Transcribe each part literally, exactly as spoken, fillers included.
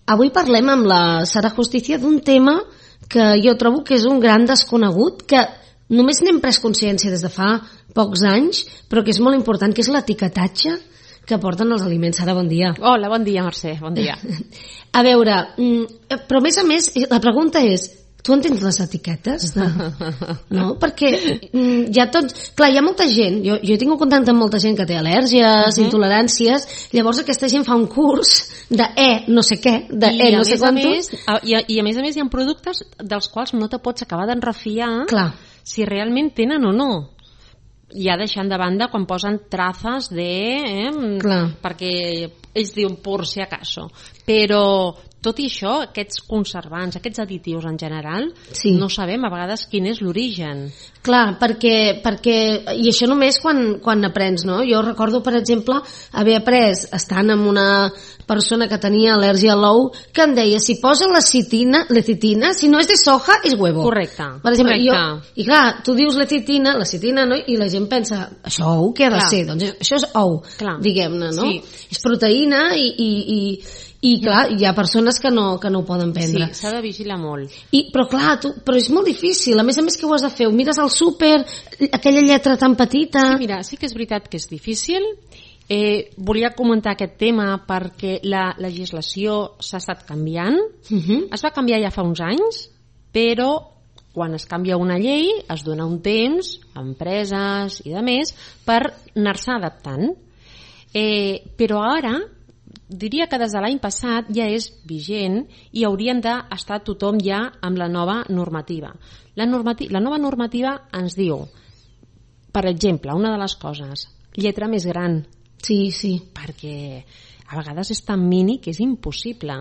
Avui parlem amb la Sara Justicia d'un tema que jo trobo que és un gran desconegut, que només n'hem pres consciència des de fa pocs anys, però que és molt important, que és l'etiquetatge que porten els aliments. Sara, bon dia. Hola, bon dia, Mercè, bon dia. A veure, però a més a més, la pregunta és, tu entens les etiquetes? No? Perquè hi ha tots... Clar, hi ha molta gent, jo, jo he tingut contacte amb molta gent que té al·lèrgies, uh-huh. intoleràncies, llavors aquesta gent fa un curs de E no sé què, de I E no sé quantos... I, I a més a més hi ha productes dels quals no te pots acabar d'enrefiar Clar. si realment tenen o no. Ja deixant de banda quan posen trazes de... Eh, perquè ells diuen por si acaso. Però tot i això, aquests conservants, aquests additius en general, sí. no sabem a vegades quin és l'origen. Clar, perquè, perquè i això només quan, quan aprens, no? Jo recordo, per exemple, haver après, estant amb una persona que tenia al·lèrgia a l'ou, que em deia, si posa lecitina, lecitina, si no és de soja, és huevo. Correcte. Per exemple, correcte. Jo, i clar, tu dius lecitina, lecitina, no? I la gent pensa, això ou què ha de clar. ser? Doncs això és ou, clar. diguem-ne, no? Sí. És proteïna i, i, i i clar, hi ha persones que no, que no ho poden prendre. Sí, s'ha de vigilar molt. I, però clar, tu, però és molt difícil. A més a més, que ho has de fer? Ho mires al súper, aquella lletra tan petita... Sí, mira, sí que és veritat que és difícil. Eh, volia comentar aquest tema perquè la legislació s'ha estat canviant. Uh-huh. Es va canviar ja fa uns anys, però quan es canvia una llei es dona un temps a empreses i de més per anar-se adaptant. Eh, però ara... diria que des de l'any passat ja és vigent i haurien d'estar tothom ja amb la nova normativa. La, normati- la nova normativa ens diu, per exemple, una de les coses, lletra més gran. Sí, sí. Perquè a vegades és tan mini que és impossible.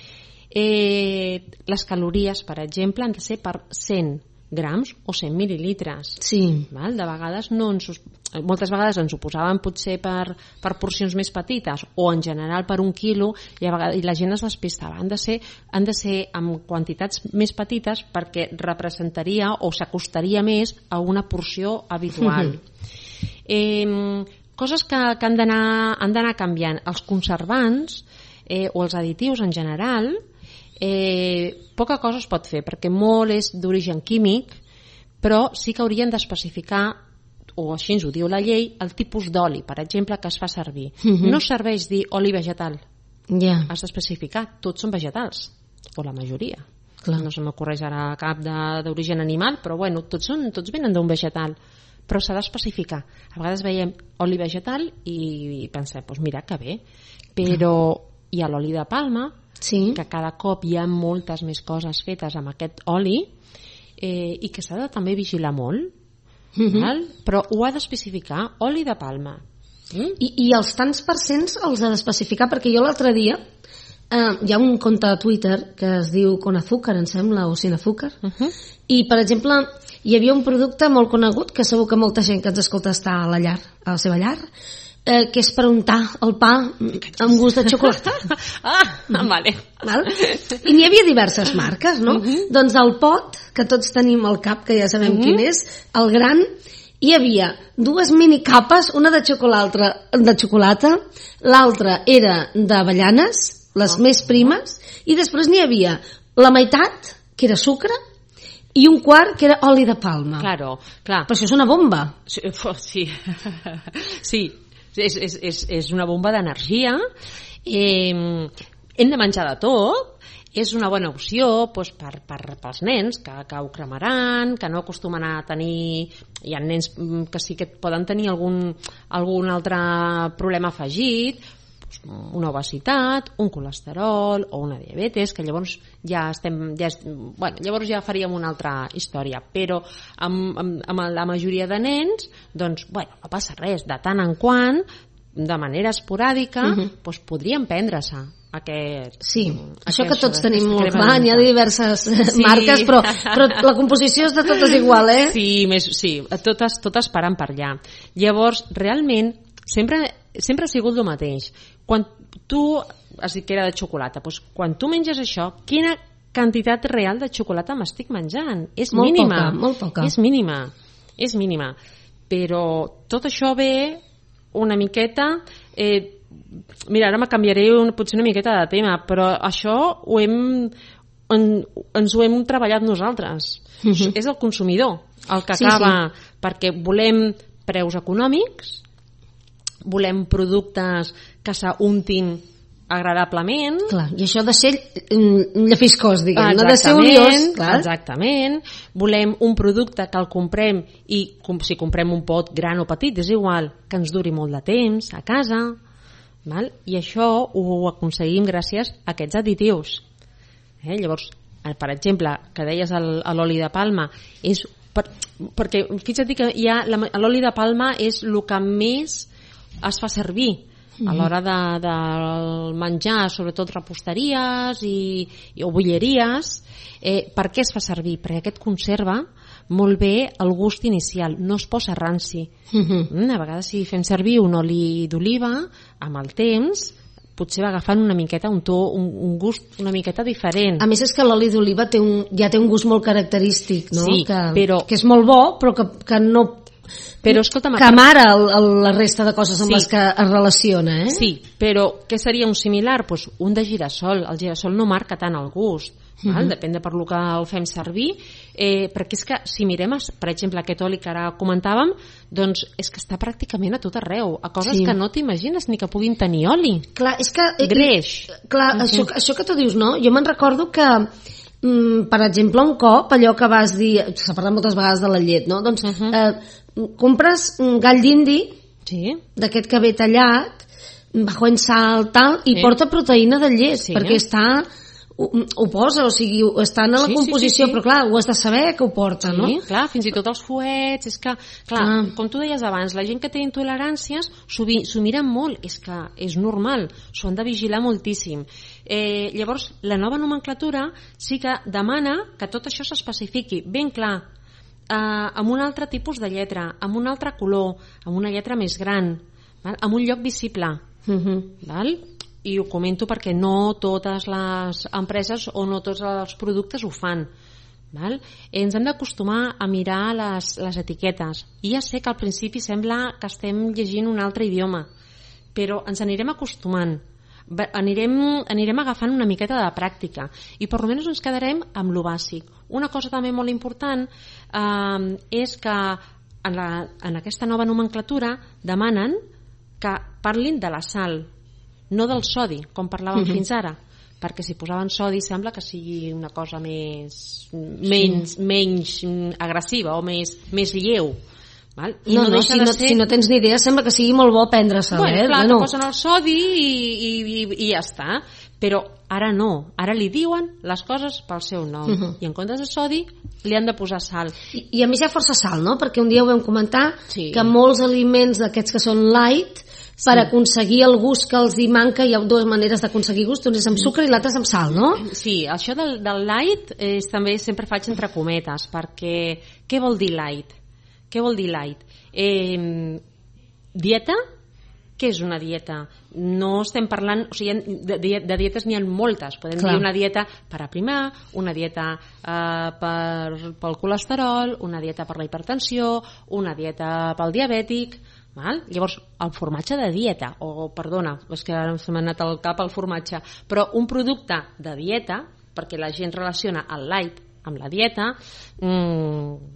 Eh, les calories, per exemple, han de ser per cent grams o cent mil·lilitres. Sí. Val? De vegades no ens, moltes vegades ens ho posaven potser per, per porcions més petites o en general per un quilo i, a vegades, i la gent es despistava. Han de ser, han de ser amb quantitats més petites perquè representaria o s'acostaria més a una porció habitual. eh, coses que, que han d'anar han d'anar canviant. Els conservants eh, o els additius en general, Eh, poca cosa es pot fer perquè molt és d'origen químic, però sí que haurien d'especificar, o així ens ho diu la llei, el tipus d'oli, per exemple, que es fa servir. Uh-huh. No serveix dir oli vegetal. Yeah. Has d'especificar, tots són vegetals, o la majoria. Clar. No se m'ocorreix ara cap d'origen animal, però bueno, tots, són, tots venen d'un vegetal. Però s'ha d'especificar. A vegades veiem oli vegetal i pensem, doncs mira que bé, però hi ha l'oli de palma, sí. que cada cop hi ha moltes més coses fetes amb aquest oli eh, i que s'ha de també vigilar molt, mm-hmm. val? Però ho ha d'especificar, oli de palma. Mm? I, I els tants percents els ha d'especificar, perquè jo l'altre dia eh, hi ha un compte de Twitter que es diu Con Azúcar, em sembla, o Sin Azúcar, uh-huh. i per exemple hi havia un producte molt conegut que segur que molta gent que ens escolta està a la llar, a la seva llar, Eh, que és per untar el pa amb gust de xocolata. Ah, vale. Val? I n'hi havia diverses marques, no? Uh-huh. Doncs el pot, que tots tenim al cap, que ja sabem uh-huh. quin és, el gran, hi havia dues mini capes, una de xocolata, de xocolata, l'altra era d'avellanes, les oh. més primes, i després n'hi havia la meitat, que era sucre, i un quart que era oli de palma. Claro, clar. Però això és una bomba. Sí, sí. sí. És, és, és, és una bomba d'energia. Eh, hem de menjar de tot. És una bona opció doncs, per, per, pels nens que, que ho cremaran, que no acostumen a tenir... Hi ha nens que sí que poden tenir algun, algun altre problema afegit, una obesitat, un colesterol o una diabetes, que llavors ja estem ja, est... bueno, llavors ja faríem una altra història, però amb, amb, amb la majoria de nens doncs, bueno, no passa res, de tant en quant de manera esporàdica uh-huh. doncs podríem prendre-se aquest, sí, aquest, això que tots tenim molt clar, n'hi ha diverses sí. marques, però, però la composició és de totes igual, eh? Sí, més, sí totes, totes paren per allà. Llavors, realment, sempre, sempre ha sigut el mateix. Quan tu has dit que era de xocolata, doncs quan tu menges això, quina quantitat real de xocolata m'estic menjant? És molt mínima. Poca, molt poca. És mínima, és mínima. Però tot això ve una miqueta... Eh, mira, ara me canviaré un, potser una miqueta de tema, però això ho hem, en, ens ho hem treballat nosaltres. Uh-huh. És el consumidor el que acaba, sí, sí. perquè volem preus econòmics, volem productes que s'untin agradablement. Clar, i això ha de ser llefiscós, diguem, no ha de ser oliós. Clar. Exactament. Volem un producte que el comprem i com, si comprem un pot gran o petit, és igual, que ens duri molt de temps a casa, val? I això ho aconseguim gràcies a aquests additius. Eh? Llavors, per exemple, que deies l'oli de palma, és per, perquè fixa't que hi ha l'oli de palma és el que més es fa servir a l'hora de, de menjar, sobretot reposteries i, i o bolleries. Eh, per què es fa servir? Perquè aquest conserva molt bé el gust inicial, no es posa ranci. Uh-huh. A vegades si fem servir un oli d'oliva, amb el temps potser va agafant una miqueta un to, un, un gust una miqueta diferent. A més és que l'oli d'oliva té un, ja té un gust molt característic, no? Sí, que, però... que és molt bo, però que, que no... Però, escolta'm, que amara el, el, la resta de coses amb sí. les que es relaciona, eh? Sí, però què seria un similar? Pues un de girassol. El girassol no marca tant el gust. Uh-huh. Val? Depèn de per lo que el fem servir, eh, perquè és que si mirem, per exemple, aquest oli que ara comentàvem, doncs és que està pràcticament a tot arreu, a coses sí. que no t'imagines ni que puguin tenir oli. Clar, és que... Greix. Clar, uh-huh. això, això que tu dius, no? Jo me'n recordo que mm, per exemple, un cop, allò que vas dir, s'ha parlat moltes vegades de la llet, no? Doncs uh-huh. eh, compres un gall d'indi, sí. d'aquest que ve tallat, bajo en sal, tal, i sí. porta proteïna de llet, sí. perquè està... Ho, ho posa, o sigui, està en la sí, composició, sí, sí, sí. però clar, ho has de saber que ho porta, sí, no? Clar, fins i tot els fuets, és que, clar, ah. com tu deies abans, la gent que té intoleràncies s'ho miren molt, és que és normal, s'ho han de vigilar moltíssim. Eh, llavors, la nova nomenclatura sí que demana que tot això s'especifiqui ben clar, eh, amb un altre tipus de lletra, amb un altre color, amb una lletra més gran, val? Amb un lloc visible, uh-huh. val? I ho comento perquè no totes les empreses o no tots els productes ho fan. Val? Ens hem d'acostumar a mirar les, les etiquetes. I ja sé que al principi sembla que estem llegint un altre idioma, però ens anirem acostumant. Anirem, anirem agafant una miqueta de pràctica i per almenys ens quedarem amb lo bàsic. Una cosa també molt important eh, és que en, la, en aquesta nova nomenclatura demanen que parlin de la sal, no del sodi, com parlàvem uh-huh. fins ara, perquè si posaven sodi sembla que sigui una cosa més menys, sí. menys agressiva o més, més lleu. Val? I no, no, no si, no, ser... si no tens ni idea sembla que sigui molt bo prendre-se'l. Bueno, eh? clar, bueno. posen el sodi i, i, i, i ja està. Però ara no, ara li diuen les coses pel seu nom. Uh-huh. I en comptes de sodi li han de posar sal. I, i a més hi ha força sal, no? Perquè un dia ho vam comentar sí. que molts aliments d'aquests que són light, sí. per aconseguir el gust que els hi manca hi ha dues maneres d'aconseguir gust, una és amb sucre i l'altra és amb sal, no? Sí, això del, del light és, també sempre faig entre cometes, perquè què vol dir light? Què vol dir light? Eh, dieta? Què és una dieta? No estem parlant, o sigui, de, de dietes n'hi ha moltes. Podem Clar. dir una dieta per aprimar, una dieta eh, per, pel colesterol, una dieta per la hipertensió, una dieta pel diabètic. Val? Llavors, el formatge de dieta, o perdona, és que ara se m'ha anat al cap el formatge, però un producte de dieta, perquè la gent relaciona el light amb la dieta, mm,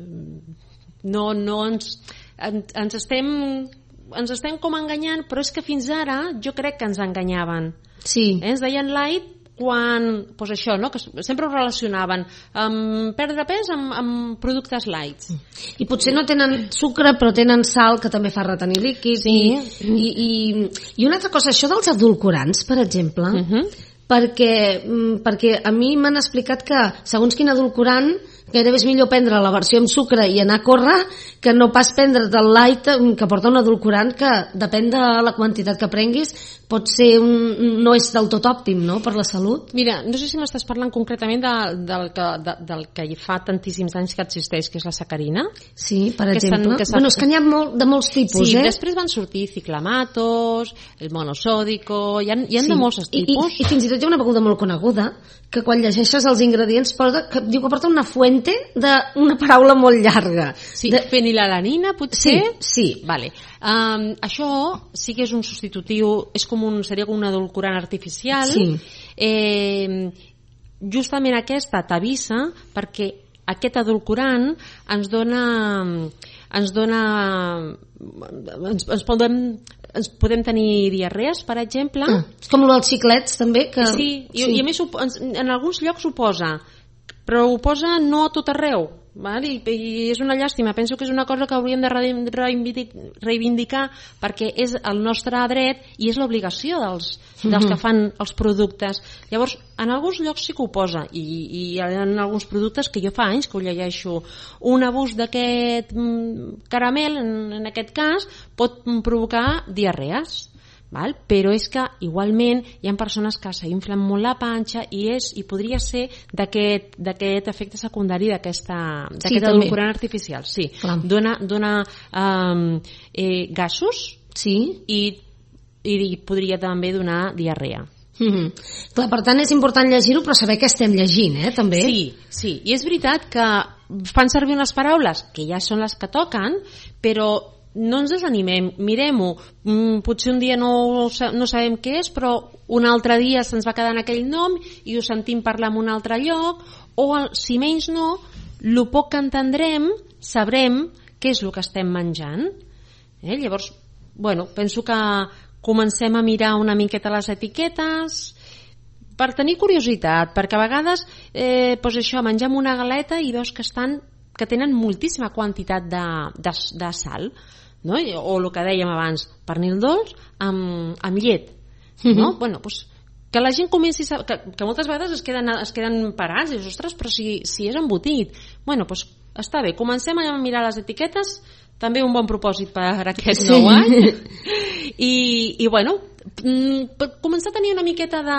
eh, no, no ens, en, ens estem ens estem com enganyant, però és que fins ara jo crec que ens enganyaven. Sí. Eh? Ens deien light quan, doncs això, no? Que sempre ho relacionaven amb perdre pes amb, amb productes lights. I potser no tenen sucre, però tenen sal, que també fa retenir líquids. Sí. I, i, i, i una altra cosa, això dels edulcorants, per exemple, uh-huh. perquè, perquè a mi m'han explicat que segons quin edulcorant gairebé és millor prendre la versió amb sucre i anar a córrer que no pas prendre del light que porta un edulcorant que depèn de la quantitat que prenguis pot ser un, no és del tot òptim, no?, per la salut. Mira, no sé si m'estàs parlant concretament de, del, que, de, del que fa tantíssims anys que existeix, que és la sacarina. Sí, per que exemple. que bueno, és que n'hi ha molt, de molts tipus, sí, eh? Després van sortir ciclamatos, el monosòdico, hi ha, hi ha sí. de molts tipus. I, i, I fins i tot hi ha una beguda molt coneguda que quan llegeixes els ingredients porta, que diu que porta una fuente d'una paraula molt llarga. Sí, de... fenilalanina, potser? Sí, sí. Vale. Um, això sí que és un substitutiu, és com un, seria com un edulcorant artificial. Sí. Eh, justament aquesta t'avisa perquè aquest edulcorant ens dona ens dona ens, ens podem ens podem tenir diarrees, per exemple. Ah, és com el dels xiclets també que... sí, i, sí. I a més en alguns llocs ho posa, però ho posa no a tot arreu, val? I, i és una llàstima, penso que és una cosa que hauríem de reivindicar perquè és el nostre dret i és l'obligació dels, dels que fan els productes. Llavors, en alguns llocs sí que ho posa i, i en alguns productes que jo fa anys que ho llegeixo, un abús d'aquest caramel, en, en aquest cas, pot provocar diarrees. Val? Però és que igualment hi ha persones que s'inflen molt la panxa i és i podria ser d'aquest d'aquest efecte secundari d'aquest sí, edulcorant artificial. Sí, clar. Dona, dona um, eh, gasos sí. i, i podria també donar diarrea. Mm-hmm. Clar, per tant és important llegir-ho però saber què estem llegint, eh, també. Sí, sí, i és veritat que fan servir unes paraules que ja són les que toquen, però no ens desanimem, mirem-ho, mm, potser un dia no, no sabem què és, però un altre dia se'ns va quedar en aquell nom i ho sentim parlar en un altre lloc, o si menys no, el poc que entendrem sabrem què és el que estem menjant. Eh? Llavors, bueno, penso que comencem a mirar una miqueta les etiquetes per tenir curiositat, perquè a vegades eh, doncs això, mengem una galeta i veus que estan que tenen moltíssima quantitat de, de, de sal, no? O el que dèiem abans, pernil dolç amb, amb llet, no? Mm-hmm. Bueno, doncs, que la gent comenci a... Que, que moltes vegades es queden, es queden parats i dius, ostres, però si, si és embotit. Bueno, doncs està bé, comencem a mirar les etiquetes, també un bon propòsit per aquest sí. nou any. I, i bueno, per començar a tenir una miqueta de,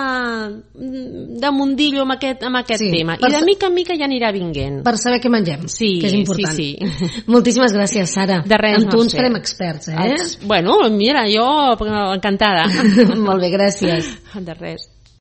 de mundillo amb aquest, amb aquest sí, tema. I de mica en mica ja anirà vinguent. Per saber què mengem, sí, que és important. Sí, sí. Moltíssimes gràcies, Sara. De res, amb tu ens farem experts, eh? Els, bueno, mira, jo encantada. Molt bé, gràcies. De res.